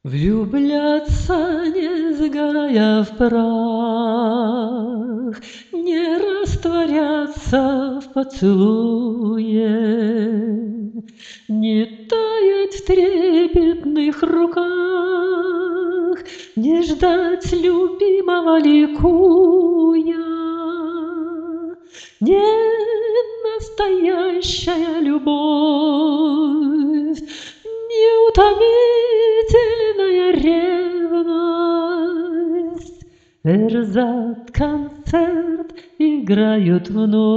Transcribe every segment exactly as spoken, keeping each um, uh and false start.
Влюбляться, не сгорая в прах, не растворяться в поцелуе, не таять в трепетных руках, не ждать любимого ликуя. Не настоящая любовь, неутомительная ревность, эрзат, концерт играют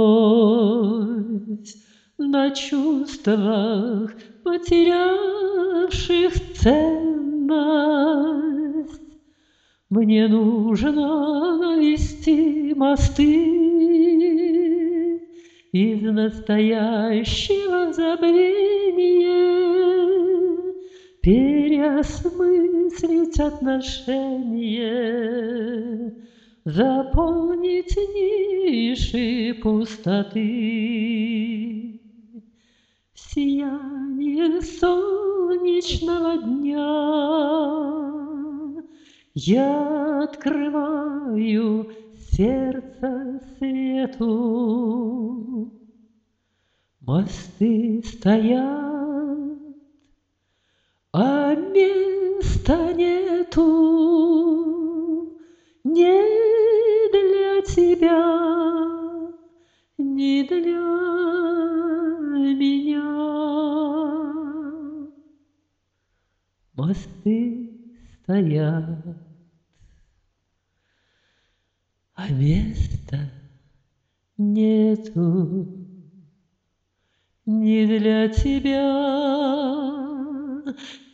вновь на чувствах, потерявших ценность. Мне нужно навести мосты из настоящего забвения, переосмыслить отношения, заполнить ниши пустоты. В сиянии солнечного дня я открываю сердце свету. Мосты стоят, а места нету. Не для тебя, не для меня. Мосты стоят, а места нету. Не для тебя,